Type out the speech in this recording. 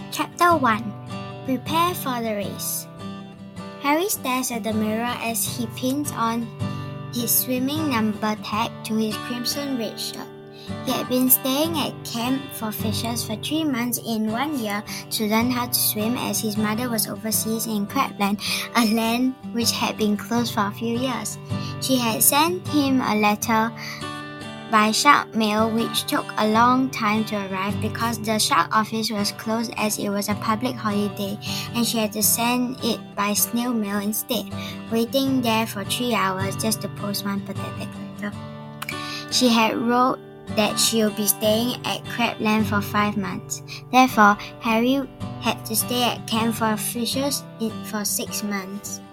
Chapter 1. Prepare for the race. Harry stares at the mirror as he pins on his swimming number tag to his crimson red shirt. He had been staying at Camp for Fishes for 3 months in 1 year to learn how to swim, as his mother was overseas in Crabland, a land which had been closed for a few years. She had sent him a letter by shark mail, which took a long time to arrive because the shark office was closed as it was a public holiday, and she had to send it by snail mail instead, waiting there for 3 hours just to post one pathetic letter. She had wrote that she'll be staying at Crabland for 5 months. Therefore, Harry had to stay at Camp for Fishes for 6 months.